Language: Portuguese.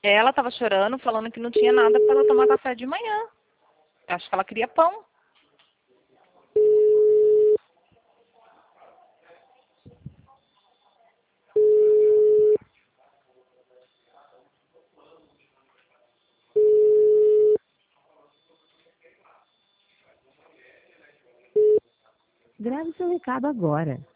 Ela estava chorando, falando que não tinha nada para ela tomar café de manhã. Acho que ela queria pão. Grave seu recado agora.